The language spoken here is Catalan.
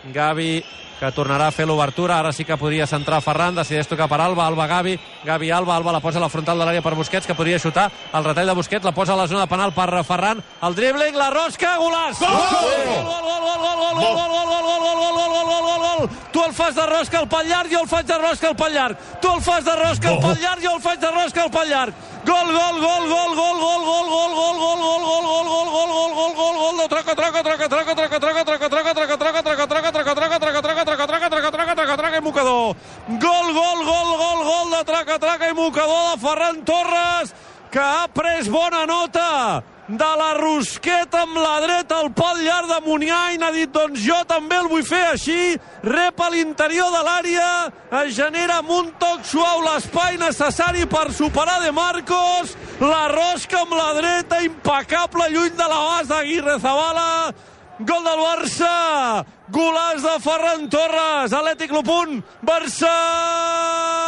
Gavi, que tornarà a fer l'obertura. Ara sí que podria centrar Ferran, decideix tocar per Alba, Gavi, Alba la posa a la frontal de l'àrea per Busquets, que podria xutar, el retall de Busquets, la posa a la zona de penal per Ferran, el dribbling, la rosca, golaç! Gol! Tu el fas de rosca al pal llarg, jo el faig de rosca al pal llarg. Tu el fas de rosca al pal llarg, jo el faig de rosca al pal llarg. Gol, de traca i mocador de Ferran Torres, que ha pres bona nota de la rosqueta amb la dreta al pal llarg de Muniain, n'ha dit, doncs jo també el vull fer així, rep a l'interior de l'àrea, es genera amb un toc suau l'espai necessari per superar De Marcos, la rosca amb la dreta, impecable, lluny de l'abast d'Aguirrezabala, gol del Barça, golaç de Ferran Torres, Atlètic L'1, Barça!